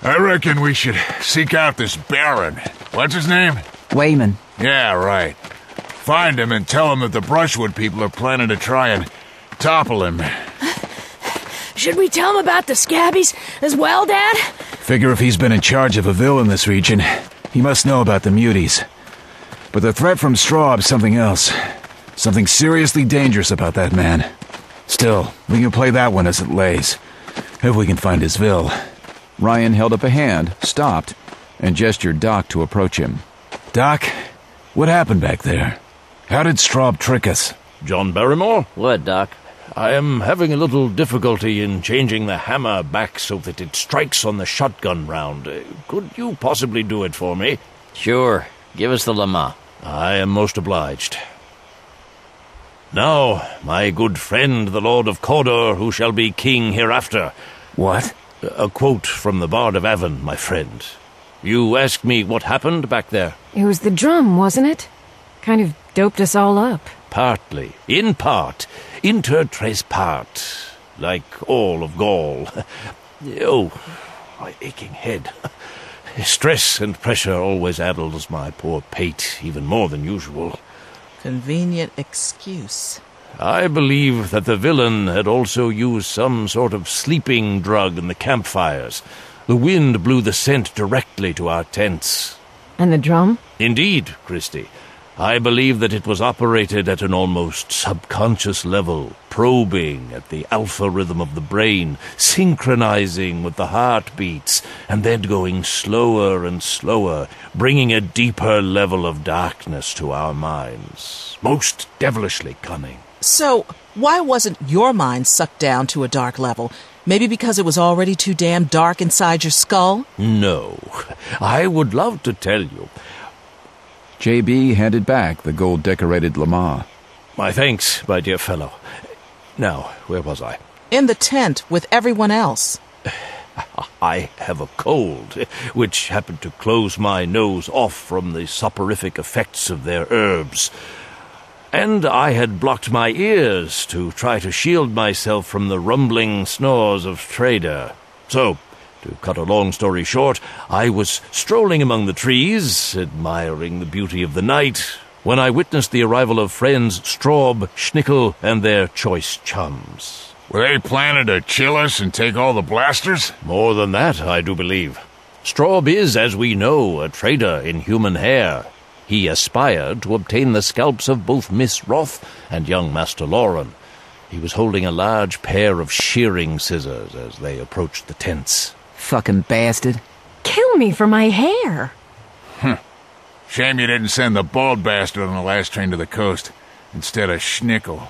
I reckon we should seek out this Baron. What's his name? Wayman. Yeah, right. Find him and tell him that the Brushwood people are planning to try and topple him. Should we tell him about the Scabbies as well, Dad? Figure if he's been in charge of a ville in this region, he must know about the muties. But the threat from Strawb's something else. Something seriously dangerous about that man. Still, we can play that one as it lays. If we can find his ville. Ryan held up a hand, stopped, and gestured Doc to approach him. Doc, what happened back there? How did Strawb trick us? John Barrymore? What, Doc? I am having a little difficulty in changing the hammer back so that it strikes on the shotgun round. Could you possibly do it for me? Sure. Give us the Lama. I am most obliged. Now, my good friend, the Lord of Cawdor, who shall be king hereafter. What? A quote from the Bard of Avon, my friend. You asked me what happened back there. It was the drum, wasn't it? Kind of doped us all up. Partly. In part. Inter tres part. Like all of Gaul. Oh, my aching head. Stress and pressure always addles my poor pate even more than usual. Convenient excuse. I believe that the villain had also used some sort of sleeping drug in the campfires. The wind blew the scent directly to our tents. And the drum? Indeed, Christie. I believe that it was operated at an almost subconscious level, probing at the alpha rhythm of the brain, synchronizing with the heartbeats, and then going slower and slower, bringing a deeper level of darkness to our minds. Most devilishly cunning. So, why wasn't your mind sucked down to a dark level? Maybe because it was already too damn dark inside your skull? No. I would love to tell you. J.B. handed back the gold-decorated Lama. My thanks, my dear fellow. Now, where was I? In the tent with everyone else. I have a cold, which happened to close my nose off from the soporific effects of their herbs. And I had blocked my ears to try to shield myself from the rumbling snores of Trader. So, to cut a long story short, I was strolling among the trees, admiring the beauty of the night, when I witnessed the arrival of friends Strawb, Schnickel, and their choice chums. Were they planning to chill us and take all the blasters? More than that, I do believe. Strawb is, as we know, a trader in human hair. He aspired to obtain the scalps of both Miss Roth and young Master Lauren. He was holding a large pair of shearing scissors as they approached the tents. Fucking bastard. Kill me for my hair. Shame you didn't send the bald bastard on the last train to the coast instead of Schnickel.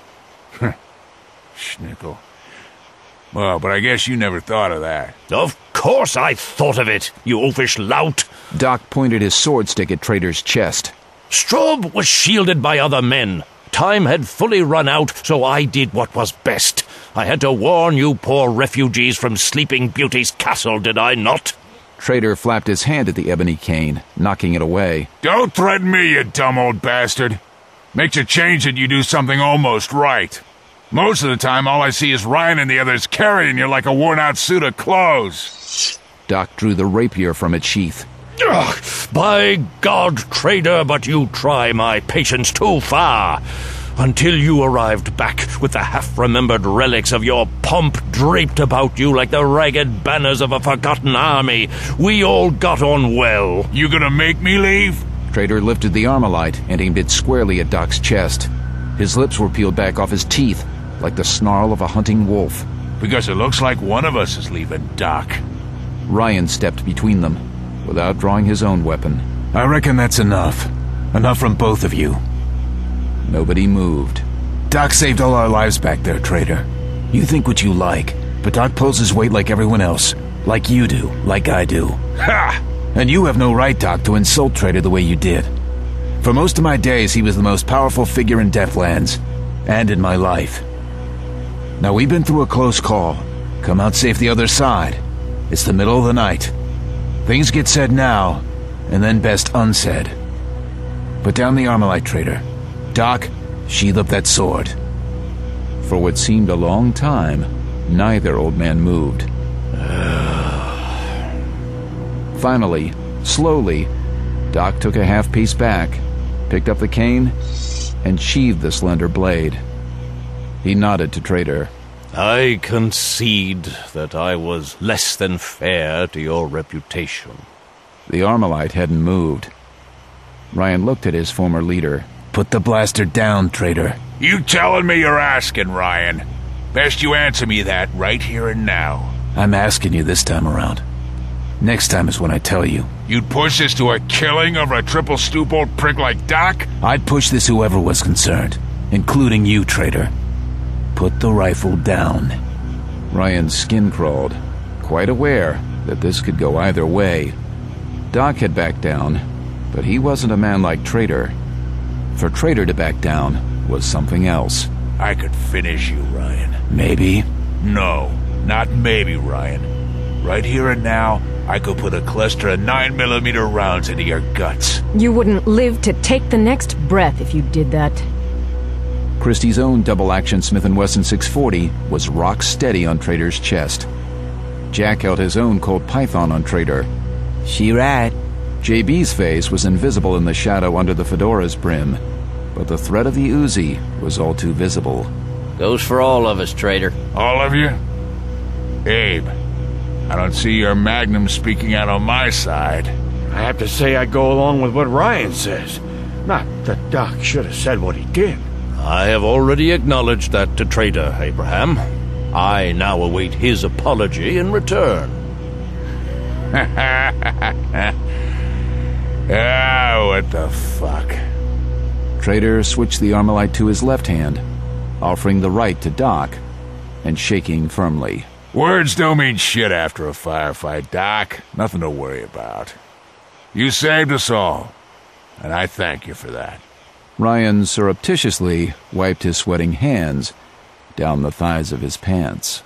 Schnickel. Well, but I guess you never thought of that. Of course I thought of it, you oafish lout. Doc pointed his sword stick at Trader's chest. Strawb was shielded by other men. Time had fully run out, so I did what was best. I had to warn you poor refugees from Sleeping Beauty's castle, did I not? Trader flapped his hand at the ebony cane, knocking it away. Don't threaten me, you dumb old bastard. Makes you change it, you do something almost right. Most of the time, all I see is Ryan and the others carrying you like a worn-out suit of clothes. Doc drew the rapier from its sheath. Ugh, by God, Trader, but you try my patience too far. Until you arrived back with the half-remembered relics of your pomp draped about you like the ragged banners of a forgotten army, we all got on well. You gonna make me leave? Trader lifted the Armalite and aimed it squarely at Doc's chest. His lips were peeled back off his teeth, like the snarl of a hunting wolf. Because it looks like one of us is leaving, Doc. Ryan stepped between them, without drawing his own weapon. I reckon that's enough. Enough from both of you. Nobody moved. Doc saved all our lives back there, Trader. You think what you like, but Doc pulls his weight like everyone else. Like you do, like I do. Ha! And you have no right, Doc, to insult Trader the way you did. For most of my days, he was the most powerful figure in Deathlands, and in my life. Now, we've been through a close call. Come out safe the other side. It's the middle of the night. Things get said now, and then best unsaid. Put down the Armalite, Trader. Doc, sheath up that sword. For what seemed a long time, neither old man moved. Finally, slowly, Doc took a half piece back, picked up the cane, and sheathed the slender blade. He nodded to Trader. I concede that I was less than fair to your reputation. The Armalite hadn't moved. Ryan looked at his former leader. Put the blaster down, Trader. You telling me you're asking, Ryan? Best you answer me that right here and now. I'm asking you this time around. Next time is when I tell you. You'd push this to a killing over a triple-stoop old prick like Doc? I'd push this whoever was concerned, including you, Trader. Put the rifle down. Ryan's skin crawled, quite aware that this could go either way. Doc had backed down, but he wasn't a man like Trader. For Trader to back down was something else. I could finish you, Ryan. Maybe. No, not maybe, Ryan. Right here and now, I could put a cluster of 9mm rounds into your guts. You wouldn't live to take the next breath if you did that. Christie's own double-action Smith & Wesson 640 was rock steady on Trader's chest. Jack held his own Colt Python on Trader. She right. JB's face was invisible in the shadow under the fedora's brim, but the threat of the Uzi was all too visible. Goes for all of us, Trader. All of you? Abe, I don't see your Magnum speaking out on my side. I have to say I go along with what Ryan says. Not that Doc should have said what he did. I have already acknowledged that to Trader, Abraham. I now await his apology in return. Ah, what the fuck? Trader switched the Armalite to his left hand, offering the right to Doc, and shaking firmly. Words don't mean shit after a firefight, Doc. Nothing to worry about. You saved us all, and I thank you for that. Ryan surreptitiously wiped his sweating hands down the thighs of his pants.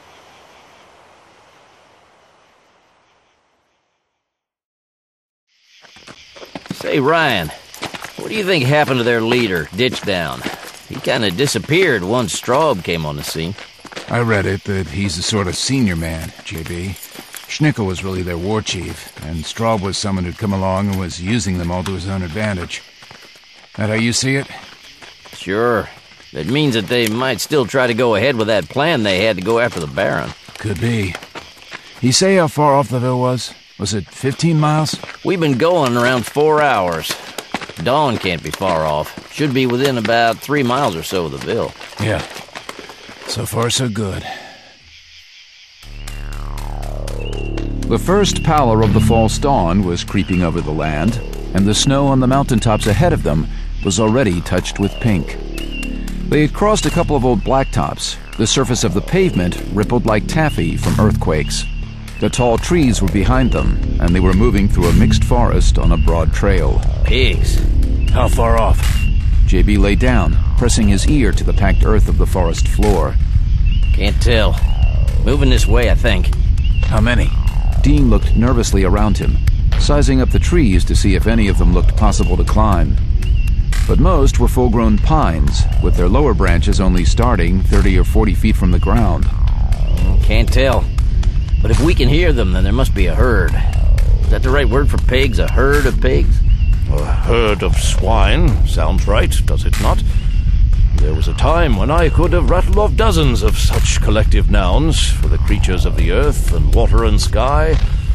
Say, Ryan, what do you think happened to their leader, Ditchdown? He kind of disappeared once Straub came on the scene. I read it that he's a sort of senior man, JB. Schnickel was really their war chief, and Straub was someone who'd come along and was using them all to his own advantage. That how you see it? Sure. That means that they might still try to go ahead with that plan they had to go after the Baron. Could be. You say how far off the Ville was? Was it 15 miles? We've been going around 4 hours. Dawn can't be far off. Should be within about 3 miles or so of the Ville. Yeah. So far, so good. The first pallor of the false dawn was creeping over the land, and the snow on the mountaintops ahead of them was already touched with pink. They had crossed a couple of old blacktops. The surface of the pavement rippled like taffy from earthquakes. The tall trees were behind them, and they were moving through a mixed forest on a broad trail. Pigs. How far off? JB lay down, pressing his ear to the packed earth of the forest floor. Can't tell. Moving this way, I think. How many? Dean looked nervously around him, sizing up the trees to see if any of them looked possible to climb. But most were full-grown pines, with their lower branches only starting 30 or 40 feet from the ground. Can't tell. But if we can hear them, then there must be a herd. Is that the right word for pigs? A herd of pigs? A herd of swine sounds right, does it not? There was a time when I could have rattled off dozens of such collective nouns for the creatures of the earth and water and sky.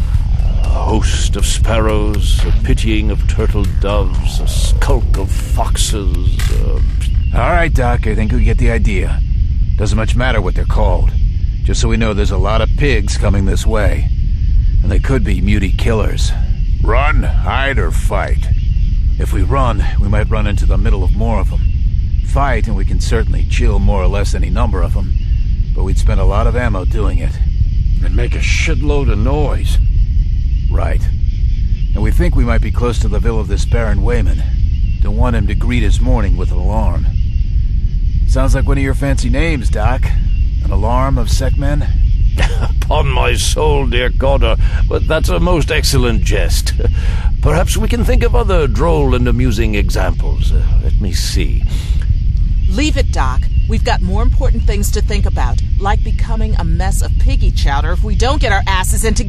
A host of sparrows, a pitying of turtle doves, a skulk of foxes, All right, Doc, I think we get the idea. Doesn't much matter what they're called. Just so we know there's a lot of pigs coming this way. And they could be muty killers. Run, hide, or fight? If we run, we might run into the middle of more of them. Fight, and we can certainly chill more or less any number of them. But we'd spend a lot of ammo doing it. And make a shitload of noise. Right. And we think we might be close to the Ville of this Baron Wayman. Don't want him to greet his morning with an alarm. Sounds like one of your fancy names, Doc. An alarm of Sekmen? Upon my soul, dear Corder, but that's a most excellent jest. Perhaps we can think of other droll and amusing examples. Let me see. Leave it, Doc. We've got more important things to think about, like becoming a mess of piggy chowder if we don't get our asses into